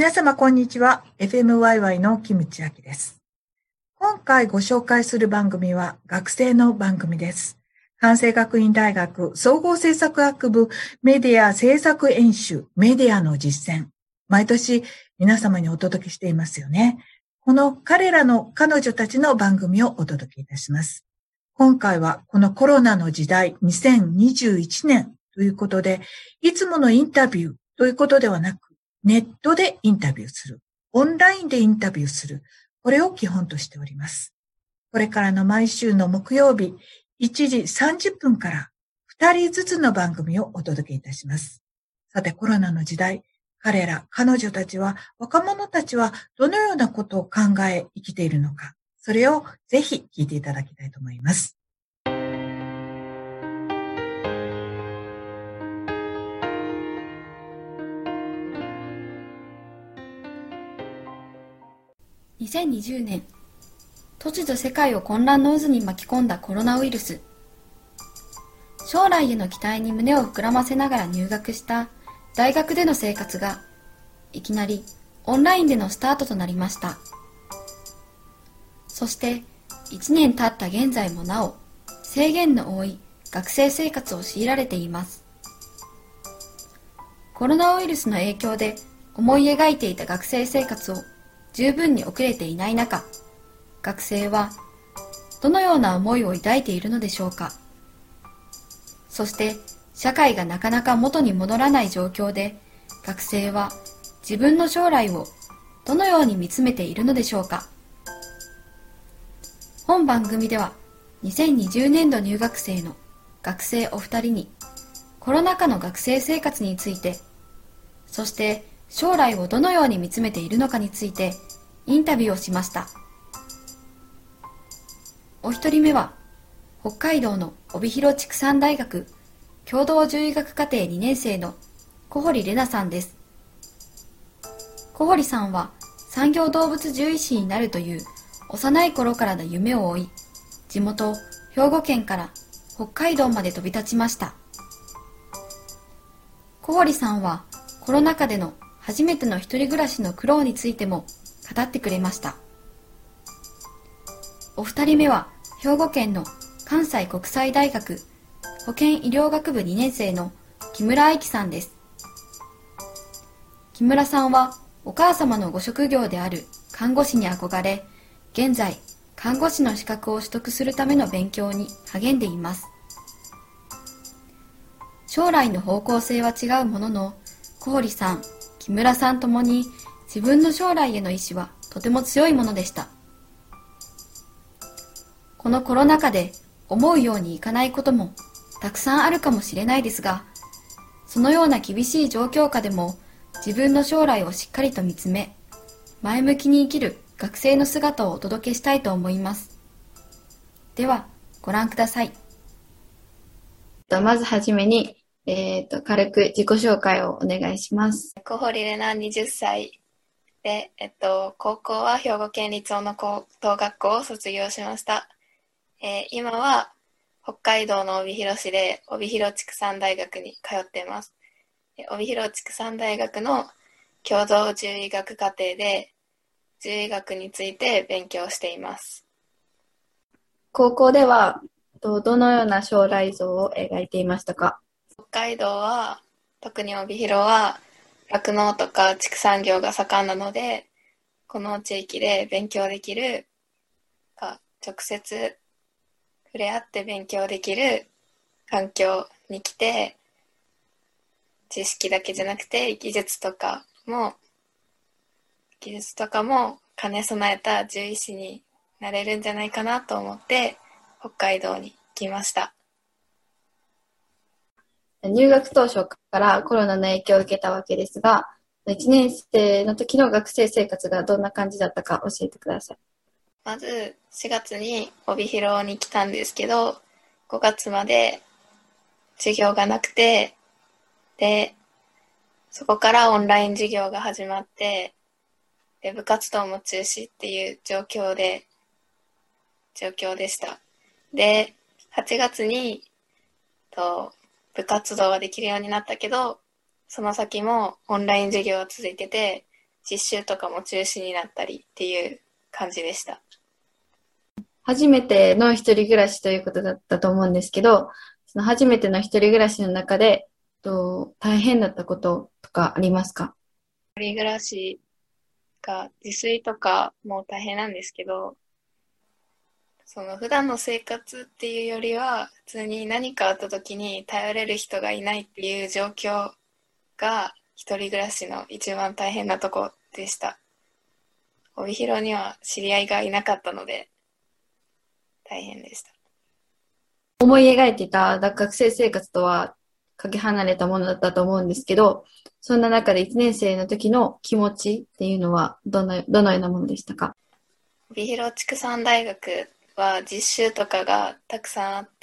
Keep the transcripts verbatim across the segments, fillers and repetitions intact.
皆様こんにちは。エフエムワイワイ のキムチアキです。今回ご紹介する番組は学生の番組です。関西学院大学総合政策学部メディア制作演習メディアの実践。毎年皆様にお届けしていますよね。この彼らの彼女たちの番組をお届けいたします。今回はこのコロナの時代にせんにじゅういちねんということで、いつものインタビューということではなく、ネットでインタビューする、オンラインでインタビューする、これを基本としております。これからの毎週の木曜日、いちじさんじゅっぷんからふたりずつの番組をお届けいたします。さて、コロナの時代、彼ら、彼女たちは、若者たちはどのようなことを考え生きているのか、それをぜひ聞いていただきたいと思います。 にせんにじゅうねん、突如世界を混乱の渦に巻き込んだコロナウイルス。将来への期待に胸を膨らませながら入学した大学での生活が、いきなりオンラインでのスタートとなりました。そしていちねん経った現在もなお、制限の多い学生生活を強いられています。コロナウイルスの影響で思い描いていた学生生活を十分に送れていない中、学生はどのような思いを抱いているのでしょうか。そして社会がなかなか元に戻らない状況で、学生は自分の将来をどのように見つめているのでしょうか。本番組ではにせんにじゅうねんど入学生の学生お二人にコロナ禍の学生生活について、そして将来をどのように見つめているのかについてインタビューをしました。お一人目は北海道の帯広畜産大学共同獣医学課程にねん生の小堀玲奈さんです。小堀さんは産業動物獣医師になるという幼い頃からの夢を追い、地元兵庫県から北海道まで飛び立ちました。小堀さんはコロナ禍での初めての一人暮らしの苦労についても語ってくれました。お二人目は兵庫県の関西国際大学保健医療学部にねん生の木村愛樹さんです。木村さんはお母様のご職業である看護師に憧れ、現在看護師の資格を取得するための勉強に励んでいます。将来の方向性は違うものの、小堀さん、木村さんともに自分の将来への意志はとても強いものでした。このコロナ禍で思うようにいかないこともたくさんあるかもしれないですが、そのような厳しい状況下でも自分の将来をしっかりと見つめ、前向きに生きる学生の姿をお届けしたいと思います。では、ご覧ください。まずはじめに、えー、と軽く自己紹介をお願いします。 小堀玲奈、にじゅっさいで、えっと、高校は兵庫県立小野高等学校を卒業しました。えー、今は北海道の帯広市で帯広畜産大学に通っています。帯広畜産大学の共同獣医学課程で獣医学について勉強しています。 高校ではどのような将来像を描いていましたか？ 北海道は、特に帯広は酪農とか畜産業が盛んなので、この地域で勉強できるか直接触れ合って勉強できる環境に来て、知識だけじゃなくて技術とかも技術とかも兼ね備えた獣医師になれるんじゃないかなと思って北海道に来ました。 入学当初からコロナの影響を受けたわけですが、いちねん生の時の学生生活がどんな感じだったか教えてください。 まずしがつに帯広に来たんですけど、ごがつまで授業がなくて、で、そこからオンライン授業が始まって、で部活動も中止っていう状況で、状況でした。で、はちがつにと部活動はできるようになったけど、その先もオンライン授業は続いてて、 実習とかも中止になったりっていう感じでした。 初めての一人暮らしということだったと思うんですけど、その初めての一人暮らしの中で、と大変だったこととかありますか？ 一人暮らしが自炊とかも大変なんですけど、その普段の生活っていうよりは、普通に何かあった時に頼れる人がいないっていう状況が一人暮らしの一番大変なとこでした。帯広には知り合いがいなかったので大変でした。 思い描いていた学生生活とはかけ離れたものだったと思うんですけど、そんな中でいちねん生の時の気持ちっていうのはどの、どのようなものでしたか？ 帯広畜産大学は実習とかがたくさんあって、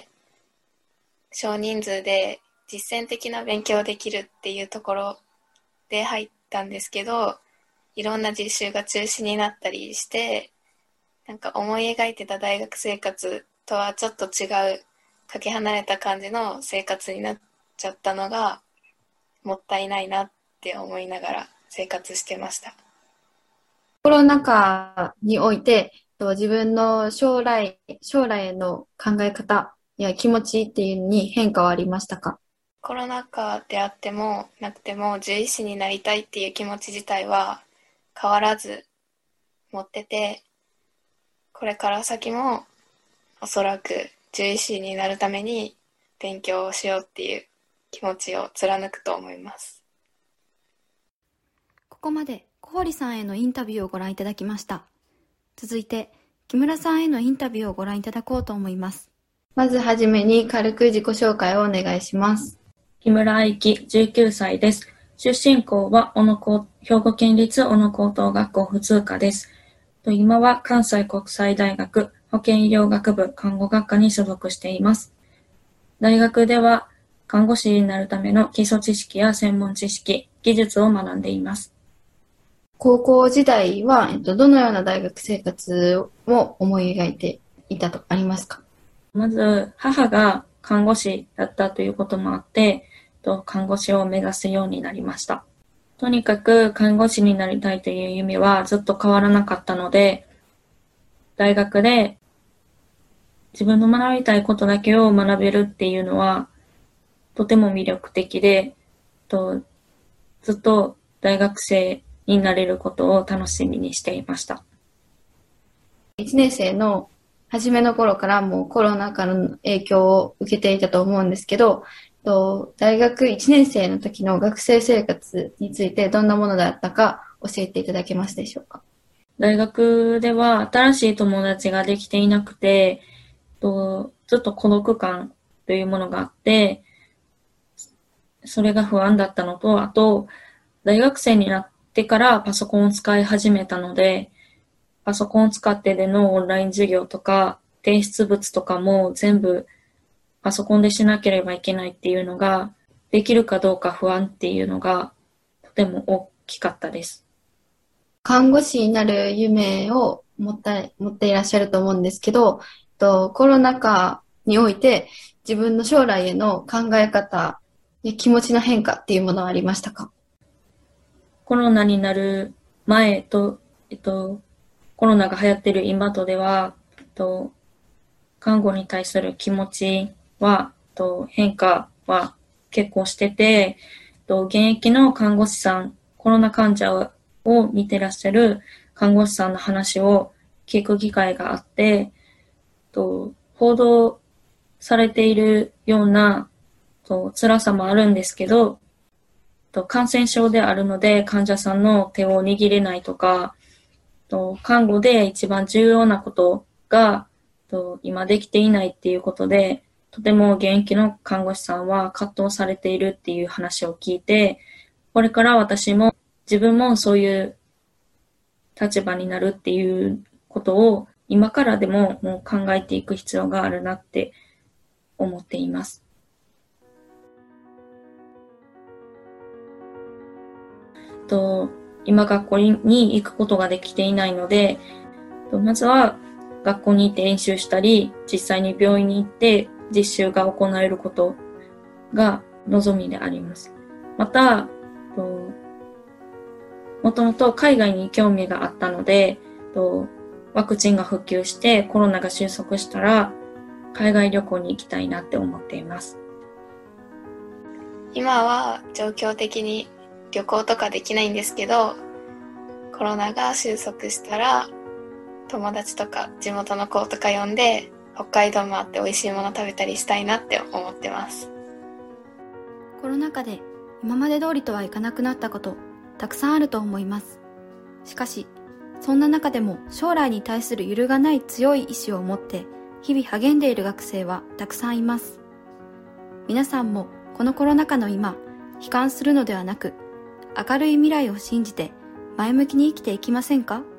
少人数で実践的な勉強できるっていうところで入ったんですけど、いろんな実習が中止になったりして、なんか思い描いてた大学生活とはちょっと違う、かけ離れた感じの生活になっちゃったのがもったいないなって思いながら生活してました。 コロナ禍において、自分の将来、将来への考え方や気持ちっていうのに変化はありましたか？ コロナ禍であってもなくても獣医師になりたいっていう気持ち自体は変わらず持ってて、これから先もおそらく獣医師になるために勉強をしようっていう気持ちを貫くと思います。 ここまで小堀さんへのインタビューをご覧いただきました。続いて木村さんへのインタビューをご覧いただこうと思います。まずはじめに軽く自己紹介をお願いします。 木村愛希、じゅうきゅうさいです。出身校は小野高兵庫県立小野高等学校普通科です。今は関西国際大学保健医療学部看護学科に所属しています。大学では看護師になるための基礎知識や専門知識、技術を学んでいます。 高校時代は、えっと、どのような大学生活を思い描いていたとありますか？ まず、母が看護師だったということもあって、看護師を目指すようになりました。とにかく看護師になりたいという夢はずっと変わらなかったので、大学で自分の学びたいことだけを学べるっていうのはとても魅力的で、とずっと大学生になれることを楽しみにしていました。 いちねん生の初めの頃からもうコロナ禍の影響を受けていたと思うんですけど、大学いちねん生の時の学生生活についてどんなものだったか教えていただけますでしょうか？ 大学では新しい友達ができていなくて、ずっと孤独感というものがあって、それが不安だったのと、あと大学生になってからパソコンを使い始めたので、パソコンを使ってでのオンライン授業とか提出物とかも全部パソコンでしなければいけないっていうのが、できるかどうか不安っていうのがとても大きかったです。 看護師になる夢を持った、持っていらっしゃると思うんですけど、コロナ禍において自分の将来への考え方や気持ちの変化っていうものはありましたか？ コロナになる前と、えっと、コロナが流行ってる今とでは、えっと、看護に対する気持ちは、と変化は結構してて、と現役の看護師さん、コロナ患者を見てらっしゃる看護師さんの話を聞く機会があって、と報道されているようなと辛さもあるんですけど、と感染症であるので患者さんの手を握れないとか、と看護で一番重要なことがと今できていないっていうことで、とても現役の看護師さんは葛藤されているっていう話を聞いて、これから私も自分もそういう立場になるっていうことを今からでももう考えていく必要があるなって思っています。と今学校に行くことができていないので、まずは学校に行って演習したり、実際に病院に行って実習が行えることが望みであります。また、 もともと海外に興味があったので、ワクチンが普及してコロナが収束したら海外旅行に行きたいなって思っています。 今は状況的に旅行とかできないんですけど、コロナが収束したら友達とか地元の子とか呼んで北海道もあって美味しいもの食べたりしたいなって思ってます。 コロナ禍で今まで通りとはいかなくなったことたくさんあると思います。しかしそんな中でも将来に対する揺るがない強い意志を持って日々励んでいる学生はたくさんいます。皆さんもこのコロナ禍の今、悲観するのではなく、明るい未来を信じて前向きに生きていきませんか？